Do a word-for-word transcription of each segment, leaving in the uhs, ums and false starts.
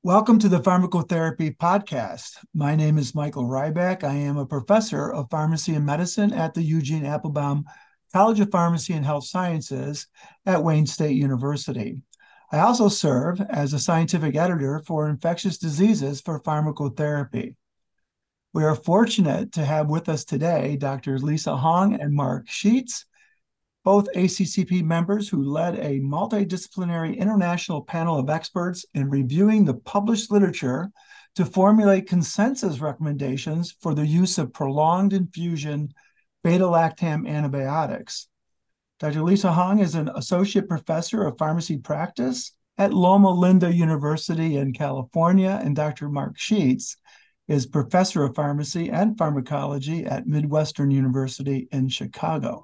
Welcome to the Pharmacotherapy Podcast. My name is Michael Ryback. I am a professor of pharmacy and medicine at the Eugene Applebaum College of Pharmacy and Health Sciences at Wayne State University. I also serve as a scientific editor for infectious diseases for pharmacotherapy. We are fortunate to have with us today Doctor Lisa Hong and Mark Sheets, both A C C P members who led a multidisciplinary international panel of experts in reviewing the published literature to formulate consensus recommendations for the use of prolonged infusion beta-lactam antibiotics. Doctor Lisa Hong is an associate professor of pharmacy practice at Loma Linda University in California, and Doctor Mark Sheets is professor of pharmacy and pharmacology at Midwestern University in Chicago.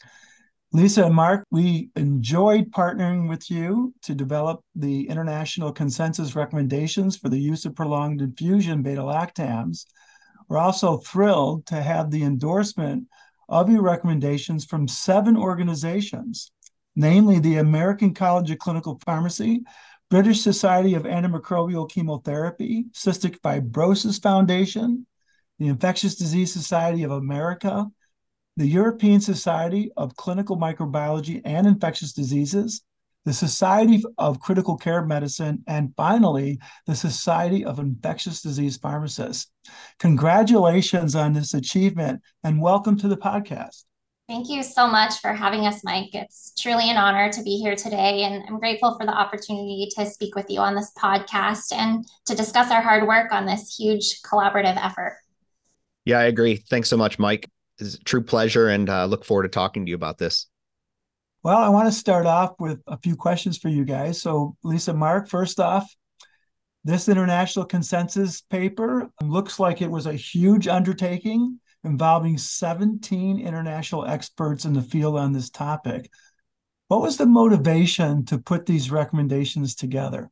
Lisa and Mark, we enjoyed partnering with you to develop the international consensus recommendations for the use of prolonged infusion beta-lactams. We're also thrilled to have the endorsement of your recommendations from seven organizations, namely the American College of Clinical Pharmacy, British Society of Antimicrobial Chemotherapy, Cystic Fibrosis Foundation, the Infectious Disease Society of America, the European Society of Clinical Microbiology and Infectious Diseases, the Society of Critical Care Medicine, and finally, the Society of Infectious Disease Pharmacists. Congratulations on this achievement and welcome to the podcast. Thank you so much for having us, Mike. It's truly an honor to be here today, and I'm grateful for the opportunity to speak with you on this podcast and to discuss our hard work on this huge collaborative effort. Yeah, I agree. Thanks so much, Mike. It's a true pleasure, and uh, look forward to talking to you about this. Well, I want to start off with a few questions for you guys. So, Lisa, Mark, first off, this international consensus paper looks like it was a huge undertaking involving seventeen international experts in the field on this topic. What was the motivation to put these recommendations together?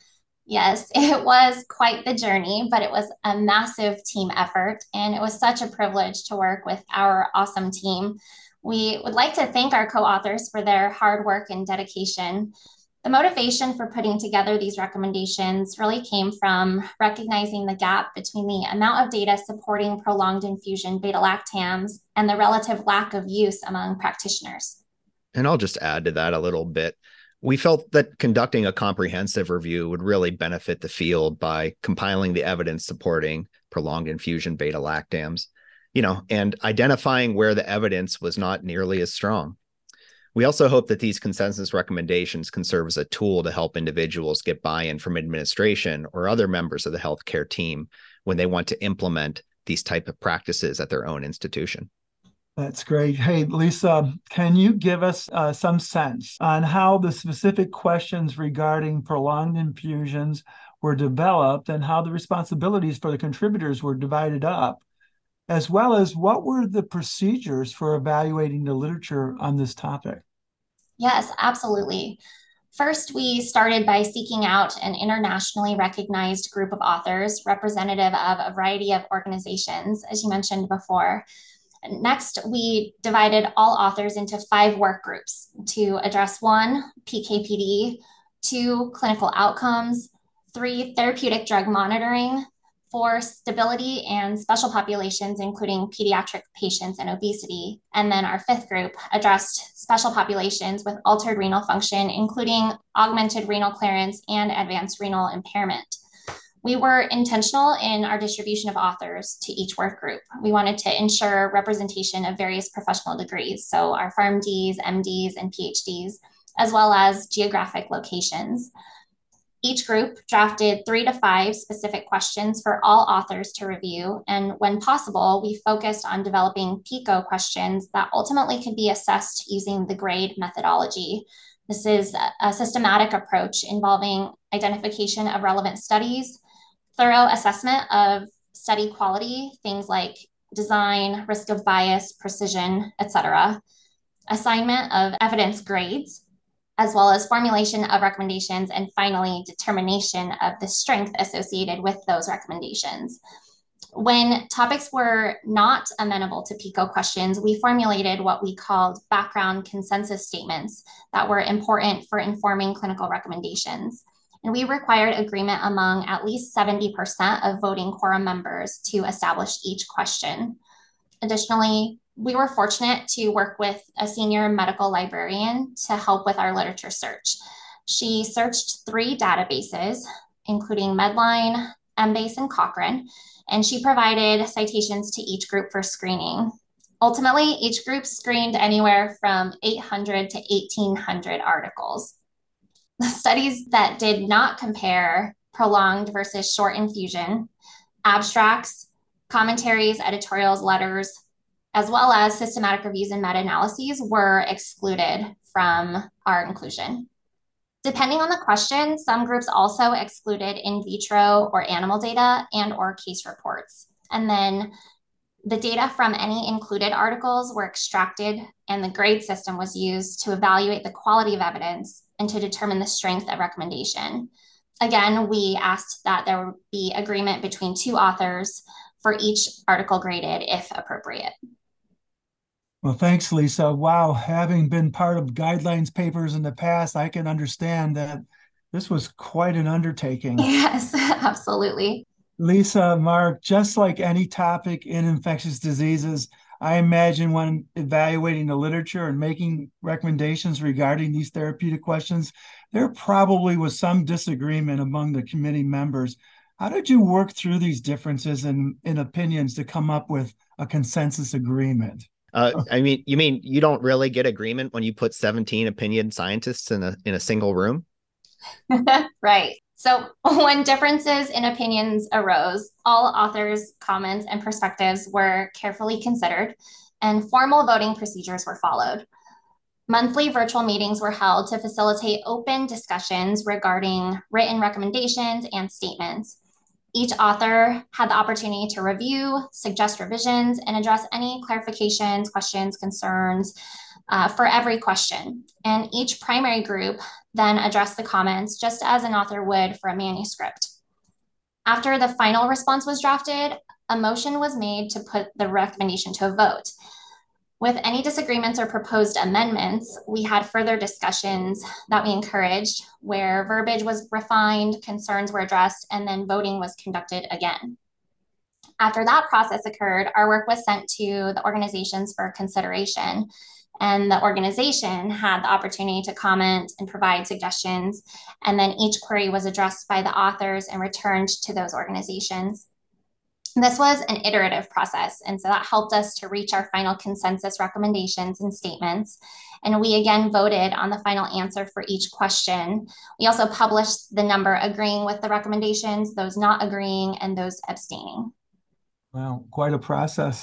Yes, it was quite the journey, but it was a massive team effort, and it was such a privilege to work with our awesome team. We would like to thank our co-authors for their hard work and dedication. The motivation for putting together these recommendations really came from recognizing the gap between the amount of data supporting prolonged infusion beta-lactams and the relative lack of use among practitioners. And I'll just add to that a little bit. We felt that conducting a comprehensive review would really benefit the field by compiling the evidence supporting prolonged infusion beta-lactams, you know, and identifying where the evidence was not nearly as strong. We also hope that these consensus recommendations can serve as a tool to help individuals get buy-in from administration or other members of the healthcare team when they want to implement these type of practices at their own institution. That's great. Hey, Lisa, can you give us uh, some sense on how the specific questions regarding prolonged infusions were developed and how the responsibilities for the contributors were divided up, as well as what were the procedures for evaluating the literature on this topic? Yes, absolutely. First, we started by seeking out an internationally recognized group of authors representative of a variety of organizations, as you mentioned before. Next, we divided all authors into five work groups to address one, P K P D, two, clinical outcomes, three, therapeutic drug monitoring, four, stability and special populations, including pediatric patients and obesity. And then our fifth group addressed special populations with altered renal function, including augmented renal clearance and advanced renal impairment. We were intentional in our distribution of authors to each work group. We wanted to ensure representation of various professional degrees, so our PharmDs, M Ds, and P H Ds, as well as geographic locations. Each group drafted three to five specific questions for all authors to review, and when possible, we focused on developing PICO questions that ultimately could be assessed using the GRADE methodology. This is a systematic approach involving identification of relevant studies, thorough assessment of study quality, things like design, risk of bias, precision, et cetera, assignment of evidence grades, as well as formulation of recommendations, and finally, determination of the strength associated with those recommendations. When topics were not amenable to PICO questions, we formulated what we called background consensus statements that were important for informing clinical recommendations. And we required agreement among at least seventy percent of voting quorum members to establish each question. Additionally, we were fortunate to work with a senior medical librarian to help with our literature search. She searched three databases, including Medline, Embase, and Cochrane, and she provided citations to each group for screening. Ultimately, each group screened anywhere from eight hundred to eighteen hundred articles. The studies that did not compare prolonged versus short infusion, abstracts, commentaries, editorials, letters, as well as systematic reviews and meta-analyses were excluded from our inclusion. Depending on the question, some groups also excluded in vitro or animal data and or case reports. And then the data from any included articles were extracted and the grade system was used to evaluate the quality of evidence and to determine the strength of recommendation. Again, we asked that there would be agreement between two authors for each article graded if appropriate. Well, thanks, Lisa. Wow, having been part of guidelines papers in the past, I can understand that this was quite an undertaking. Yes, absolutely. Lisa, Mark, just like any topic in infectious diseases, I imagine when evaluating the literature and making recommendations regarding these therapeutic questions, there probably was some disagreement among the committee members. How did you work through these differences in, in opinions to come up with a consensus agreement? Uh, I mean, you mean you don't really get agreement when you put seventeen opinion scientists in a in a single room? Right. So when differences in opinions arose, all authors' comments and perspectives were carefully considered, and formal voting procedures were followed. Monthly virtual meetings were held to facilitate open discussions regarding written recommendations and statements. Each author had the opportunity to review, suggest revisions, and address any clarifications, questions, concerns uh, for every question. And each primary group then addressed the comments just as an author would for a manuscript. After the final response was drafted, a motion was made to put the recommendation to a vote. With any disagreements or proposed amendments, we had further discussions that we encouraged where verbiage was refined, concerns were addressed, and then voting was conducted again. After that process occurred, our work was sent to the organizations for consideration, and the organization had the opportunity to comment and provide suggestions, and then each query was addressed by the authors and returned to those organizations. This was an iterative process, and so that helped us to reach our final consensus recommendations and statements. And we again voted on the final answer for each question. We also published the number agreeing with the recommendations, those not agreeing, and those abstaining. Wow, quite a process.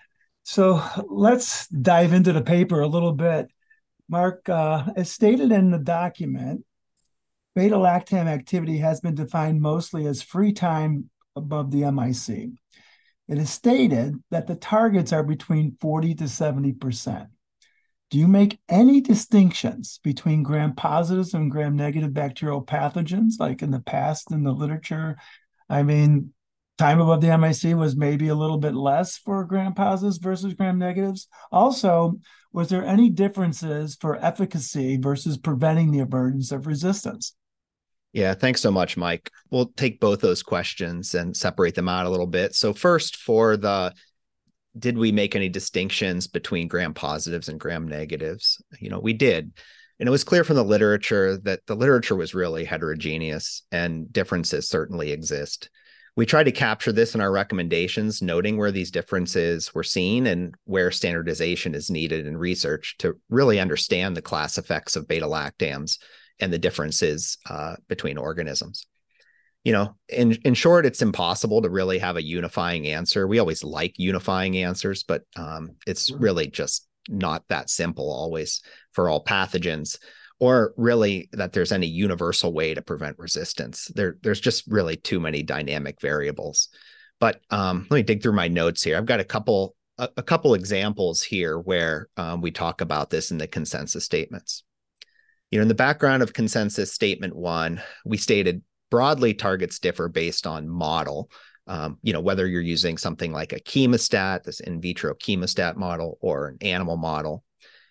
So let's dive into the paper a little bit. Mark, uh, as stated in the document, beta-lactam activity has been defined mostly as free time above the M I C. It is stated that the targets are between forty to seventy percent. Do you make any distinctions between gram-positives and gram-negative bacterial pathogens, like in the past in the literature? I mean, time above the M I C was maybe a little bit less for gram-positives versus gram-negatives. Also, was there any differences for efficacy versus preventing the emergence of resistance? Yeah, thanks so much, Mike. We'll take both those questions and separate them out a little bit. So first, for the, did we make any distinctions between gram-positives and gram-negatives? You know, we did. And it was clear from the literature that the literature was really heterogeneous and differences certainly exist. We tried to capture this in our recommendations, noting where these differences were seen and where standardization is needed in research to really understand the class effects of beta-lactams and the differences uh, between organisms. You know, in, in short, it's impossible to really have a unifying answer. We always like unifying answers, but um, it's really just not that simple always for all pathogens, or really that there's any universal way to prevent resistance. There, there's just really too many dynamic variables. But um, let me dig through my notes here. I've got a couple, a, a couple examples here where um, we talk about this in the consensus statements. You know, in the background of consensus statement one, we stated broadly targets differ based on model. Um, you know, whether you're using something like a chemostat, this in vitro chemostat model, or an animal model.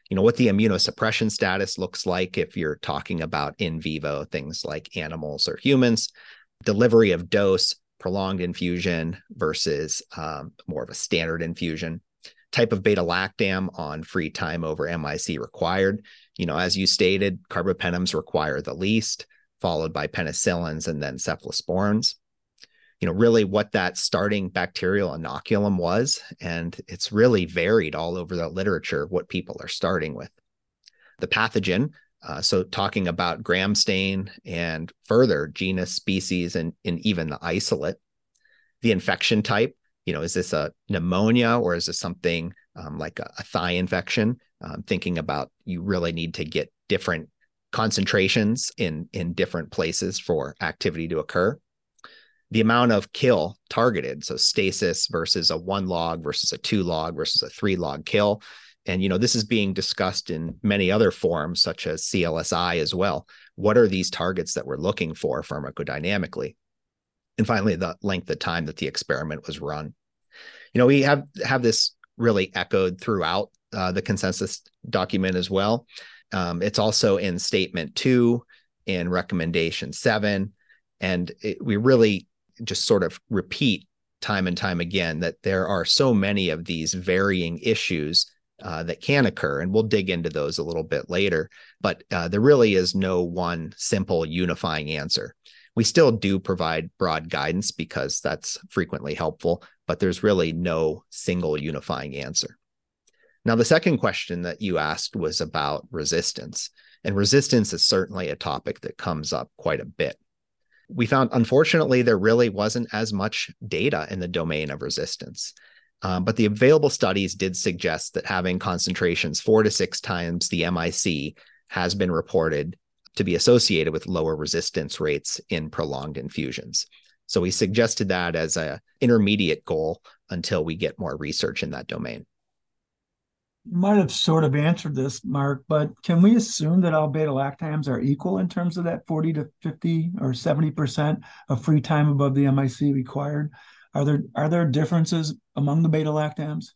you know, what the immunosuppression status looks like if you're talking about in vivo, things like animals or humans, delivery of dose, prolonged infusion versus um, more of a standard infusion, type of beta-lactam on free time over M I C required. You know, as you stated, carbapenems require the least, followed by penicillins and then cephalosporins. You know, really what that starting bacterial inoculum was, and it's really varied all over the literature what people are starting with. The pathogen, uh, so talking about gram stain and further genus, species, and, and even the isolate. The infection type, you know, is this a pneumonia or is this something um, like a, a thigh infection? Um, thinking about you really need to get different concentrations in, in different places for activity to occur. The amount of kill targeted, so stasis versus a one log versus a two log versus a three log kill. And, you know, this is being discussed in many other forums, such as C L S I as well. What are these targets that we're looking for pharmacodynamically? And finally, the length of time that the experiment was run. You know, we have, have this really echoed throughout uh, the consensus document as well. Um, it's also in statement two, in recommendation seven, and it, we really just sort of repeat time and time again that there are so many of these varying issues uh, that can occur, and we'll dig into those a little bit later, but uh, there really is no one simple unifying answer. We still do provide broad guidance because that's frequently helpful, but there's really no single unifying answer. Now, the second question that you asked was about resistance, and resistance is certainly a topic that comes up quite a bit. We found, unfortunately, there really wasn't as much data in the domain of resistance, um, but the available studies did suggest that having concentrations four to six times the M I C has been reported to be associated with lower resistance rates in prolonged infusions. So we suggested that as an intermediate goal until we get more research in that domain. You might have sort of answered this, Mark, but can we assume that all beta-lactams are equal in terms of that forty to fifty or seventy percent of free time above the M I C required? Are there, are there differences among the beta-lactams?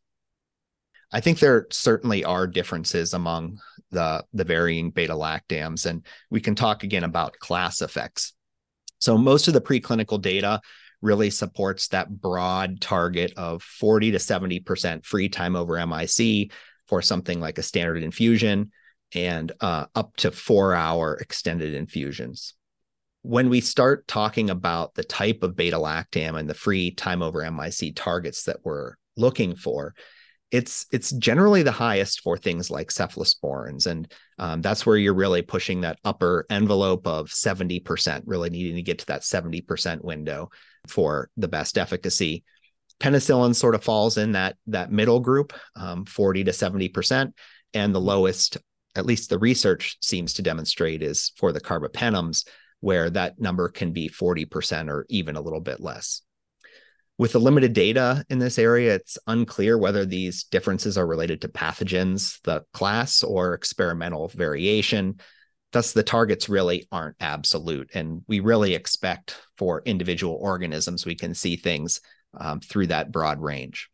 I think there certainly are differences among the, the varying beta-lactams, and we can talk again about class effects. So most of the preclinical data really supports that broad target of forty to seventy percent free time over M I C for something like a standard infusion, and uh, up to four hour extended infusions. When we start talking about the type of beta-lactam and the free time over M I C targets that we're looking for, it's it's generally the highest for things like cephalosporins. And um, that's where you're really pushing that upper envelope of seventy percent, really needing to get to that seventy percent window for the best efficacy. Penicillin sort of falls in that, that middle group, um, forty to seventy percent. And the lowest, at least the research seems to demonstrate, is for the carbapenems, where that number can be forty percent or even a little bit less. With the limited data in this area, it's unclear whether these differences are related to pathogens, the class, or experimental variation. Thus, the targets really aren't absolute, and we really expect for individual organisms, we can see things um, through that broad range.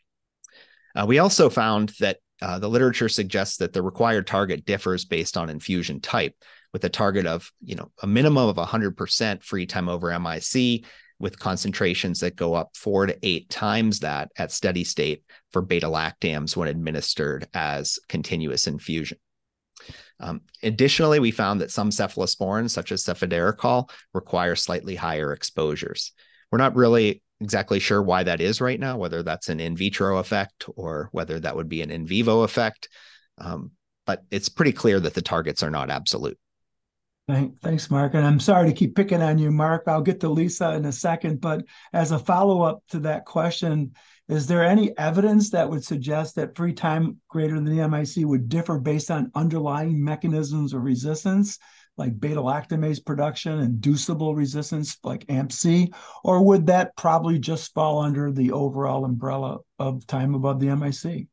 Uh, we also found that uh, the literature suggests that the required target differs based on infusion type, with a target of, you know, a minimum of one hundred percent free time over M I C, with concentrations that go up four to eight times that at steady state for beta-lactams when administered as continuous infusion. Um, additionally, we found that some cephalosporins, such as cefiderocol, require slightly higher exposures. We're not really exactly sure why that is right now, whether that's an in vitro effect or whether that would be an in vivo effect. Um, but it's pretty clear that the targets are not absolute. Thanks, Mark. And I'm sorry to keep picking on you, Mark. I'll get to Lisa in a second. But as a follow-up to that question, is there any evidence that would suggest that free time greater than the M I C would differ based on underlying mechanisms of resistance, like beta-lactamase production, inducible resistance like A M P C, or would that probably just fall under the overall umbrella of time above the M I C?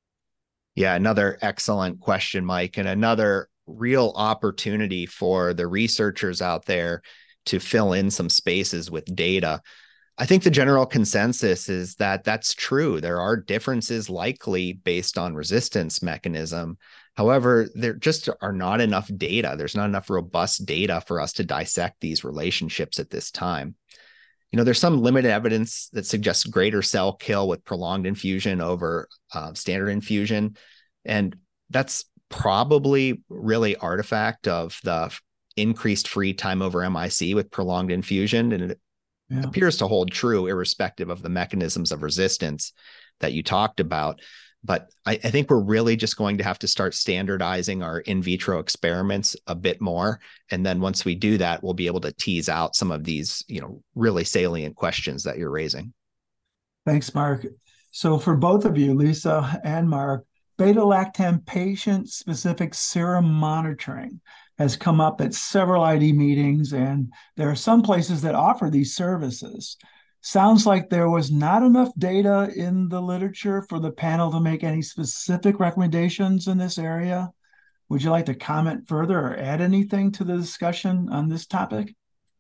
Yeah, another excellent question, Mike, and another real opportunity for the researchers out there to fill in some spaces with data. I think the general consensus is that that's true. There are differences likely based on resistance mechanism, However, there just are not enough data. There's not enough robust data for us to dissect these relationships at this time. You know, there's some limited evidence that suggests greater cell kill with prolonged infusion over uh, standard infusion. And that's probably really artifact of the increased free time over M I C with prolonged infusion. And it yeah. appears to hold true irrespective of the mechanisms of resistance that you talked about. But I, I think we're really just going to have to start standardizing our in vitro experiments a bit more. And then once we do that, we'll be able to tease out some of these, you know, really salient questions that you're raising. Thanks, Mark. So for both of you, Lisa and Mark, beta-lactam patient-specific serum monitoring has come up at several I D meetings, and there are some places that offer these services. Sounds like there was not enough data in the literature for the panel to make any specific recommendations in this area. Would you like to comment further or add anything to the discussion on this topic?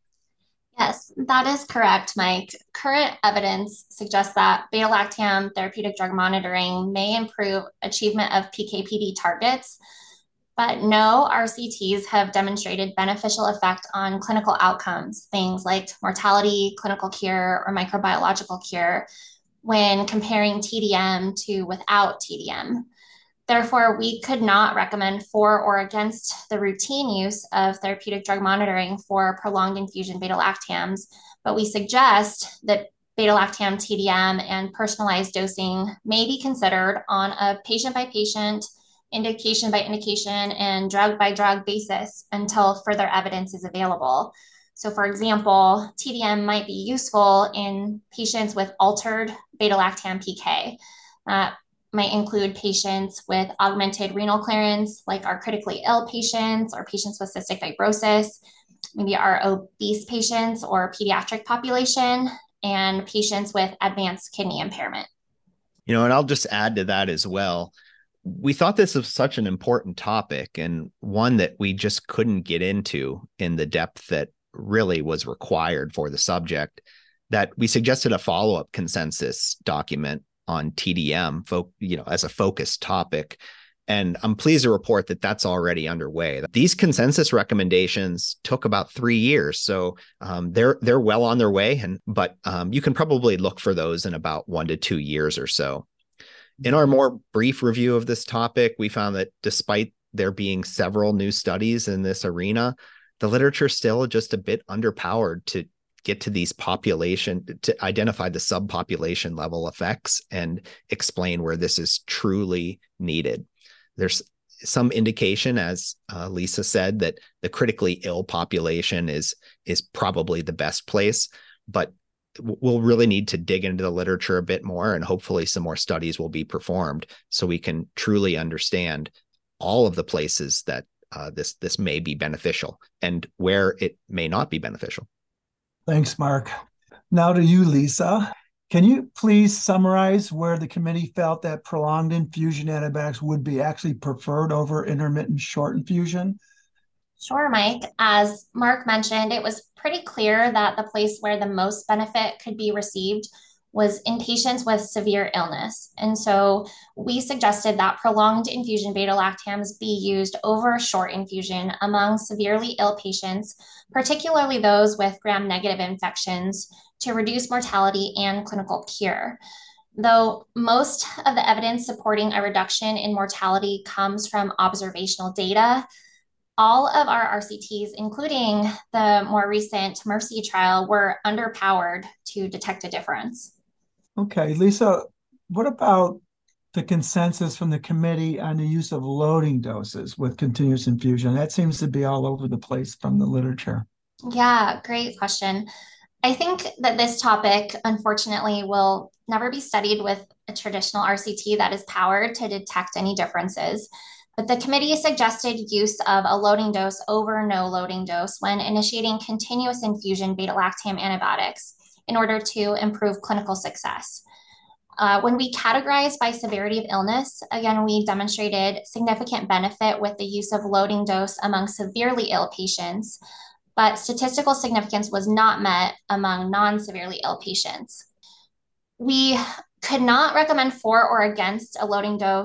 Yes, that is correct, Mike. Current evidence suggests that beta-lactam therapeutic drug monitoring may improve achievement of P K P D targets, but no R C Ts have demonstrated beneficial effect on clinical outcomes, things like mortality, clinical cure, or microbiological cure, when comparing T D M to without T D M. Therefore, we could not recommend for or against the routine use of therapeutic drug monitoring for prolonged infusion beta-lactams, but we suggest that beta-lactam T D M and personalized dosing may be considered on a patient-by-patient, indication by indication, and drug by drug basis until further evidence is available. So for example, T D M might be useful in patients with altered beta-lactam P K. Uh, might include patients with augmented renal clearance, like our critically ill patients or patients with cystic fibrosis, maybe our obese patients or pediatric population, and patients with advanced kidney impairment. You know, and I'll just add to that as well. We thought this was such an important topic and one that we just couldn't get into in the depth that really was required for the subject, that we suggested a follow-up consensus document on T D M, you know, as a focused topic. And I'm pleased to report that that's already underway. These consensus recommendations took about three years. So um, they're they're well on their way. And but um, you can probably look for those in about one to two years or so. In our more brief review of this topic, we found that despite there being several new studies in this arena, the literature is still just a bit underpowered to get to these population, to identify the subpopulation level effects and explain where this is truly needed. There's some indication, as uh, Lisa said, that the critically ill population is, is probably the best place, but we'll really need to dig into the literature a bit more, and hopefully some more studies will be performed so we can truly understand all of the places that uh, this, this may be beneficial and where it may not be beneficial. Thanks, Mark. Now to you, Lisa. Can you please summarize where the committee felt that prolonged infusion antibiotics would be actually preferred over intermittent short infusion? Sure, Mike. As Mark mentioned, it was pretty clear that the place where the most benefit could be received was in patients with severe illness. And so we suggested that prolonged infusion beta-lactams be used over short infusion among severely ill patients, particularly those with gram-negative infections, to reduce mortality and clinical cure. Though most of the evidence supporting a reduction in mortality comes from observational data, all of our R C Ts, including the more recent MERCY trial, were underpowered to detect a difference. Okay, Lisa, what about the consensus from the committee on the use of loading doses with continuous infusion? That seems to be all over the place from the literature. Yeah, great question. I think that this topic, unfortunately, will never be studied with a traditional R C T that is powered to detect any differences. But the committee suggested use of a loading dose over no loading dose when initiating continuous infusion beta-lactam antibiotics in order to improve clinical success. Uh, when we categorized by severity of illness, again, we demonstrated significant benefit with the use of loading dose among severely ill patients, but statistical significance was not met among non-severely ill patients. We could not recommend for or against a loading dose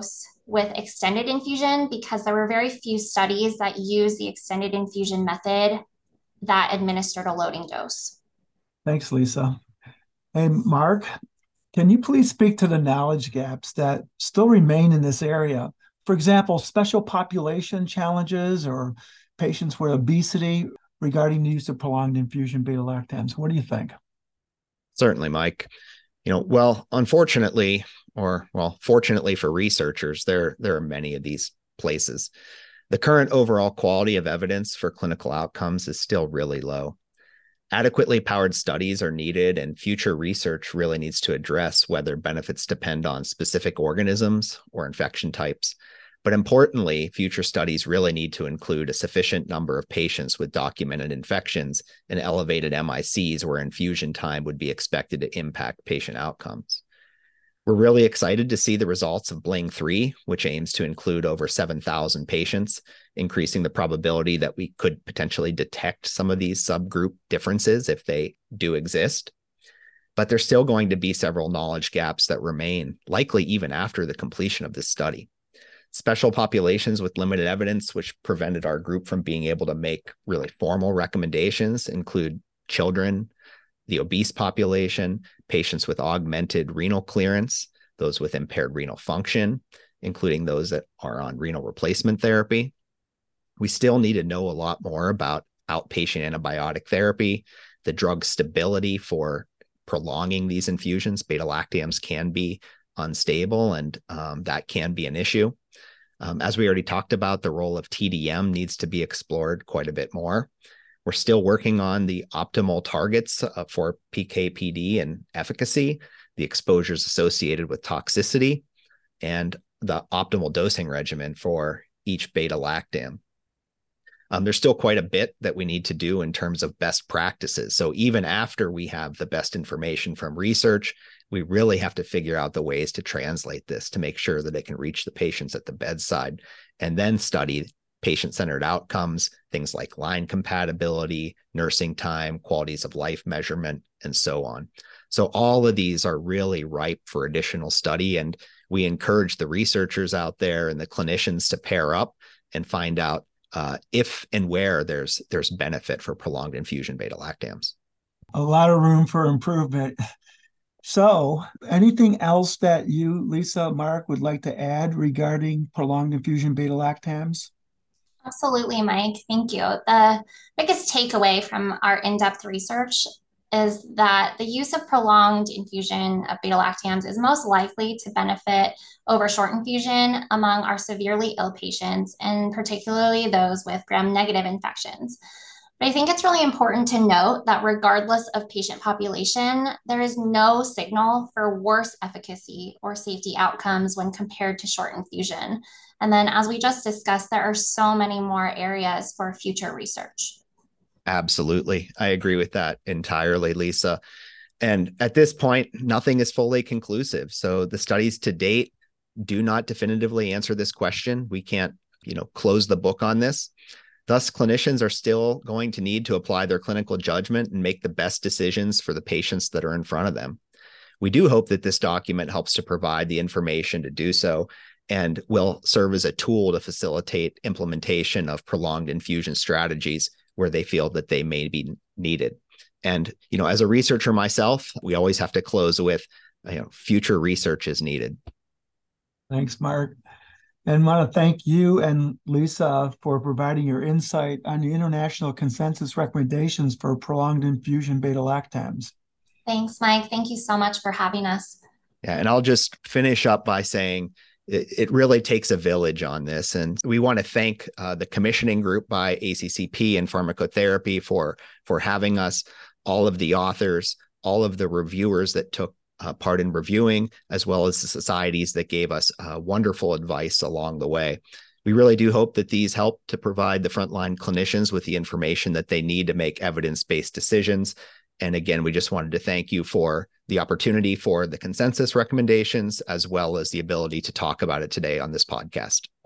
with extended infusion because there were very few studies that use the extended infusion method that administered a loading dose. Thanks, Lisa. Hey, Mark, can you please speak to the knowledge gaps that still remain in this area? For example, special population challenges or patients with obesity regarding the use of prolonged infusion beta-lactams. What do you think? Certainly, Mike. You know, well, unfortunately, or well, fortunately for researchers, there, there are many of these places. The current overall quality of evidence for clinical outcomes is still really low. Adequately powered studies are needed, and future research really needs to address whether benefits depend on specific organisms or infection types. But importantly, future studies really need to include a sufficient number of patients with documented infections and elevated M I Cs where infusion time would be expected to impact patient outcomes. We're really excited to see the results of BLING three, which aims to include over seven thousand patients, increasing the probability that we could potentially detect some of these subgroup differences if they do exist. But there's still going to be several knowledge gaps that remain, likely even after the completion of this study. Special populations with limited evidence, which prevented our group from being able to make really formal recommendations, include children, the obese population, patients with augmented renal clearance, those with impaired renal function, including those that are on renal replacement therapy. We still need to know a lot more about outpatient antibiotic therapy, the drug stability for prolonging these infusions. Beta-lactams can be unstable, and um, that can be an issue. Um, as we already talked about, the role of T D M needs to be explored quite a bit more. We're still working on the optimal targets uh, for P K P D and efficacy, the exposures associated with toxicity, and the optimal dosing regimen for each beta-lactam. Um, there's still quite a bit that we need to do in terms of best practices. So even after we have the best information from research, we really have to figure out the ways to translate this to make sure that it can reach the patients at the bedside, and then study patient-centered outcomes, things like line compatibility, nursing time, qualities of life measurement, and so on. So all of these are really ripe for additional study, and we encourage the researchers out there and the clinicians to pair up and find out uh, if and where there's there's benefit for prolonged infusion beta-lactams. A lot of room for improvement. So anything else that you, Lisa, Mark, would like to add regarding prolonged infusion beta-lactams? Absolutely, Mike. Thank you. The biggest takeaway from our in-depth research is that the use of prolonged infusion of beta-lactams is most likely to benefit over short infusion among our severely ill patients, and particularly those with gram-negative infections. But I think it's really important to note that regardless of patient population, there is no signal for worse efficacy or safety outcomes when compared to short infusion. And then, as we just discussed, there are so many more areas for future research. Absolutely. I agree with that entirely, Lisa. And at this point, nothing is fully conclusive. So the studies to date do not definitively answer this question. We can't, you know, close the book on this. Thus, clinicians are still going to need to apply their clinical judgment and make the best decisions for the patients that are in front of them. We do hope that this document helps to provide the information to do so, and will serve as a tool to facilitate implementation of prolonged infusion strategies where they feel that they may be needed. And, you know, as a researcher myself, we always have to close with, you know, future research is needed. Thanks, Mark. And I want to thank you and Lisa for providing your insight on the international consensus recommendations for prolonged infusion beta-lactams. Thanks, Mike. Thank you so much for having us. Yeah, and I'll just finish up by saying it, it really takes a village on this. And we want to thank uh, the commissioning group by A C C P and pharmacotherapy for, for having us, all of the authors, all of the reviewers that took Uh, part in reviewing, as well as the societies that gave us uh, wonderful advice along the way. We really do hope that these help to provide the frontline clinicians with the information that they need to make evidence-based decisions. And again, we just wanted to thank you for the opportunity for the consensus recommendations, as well as the ability to talk about it today on this podcast.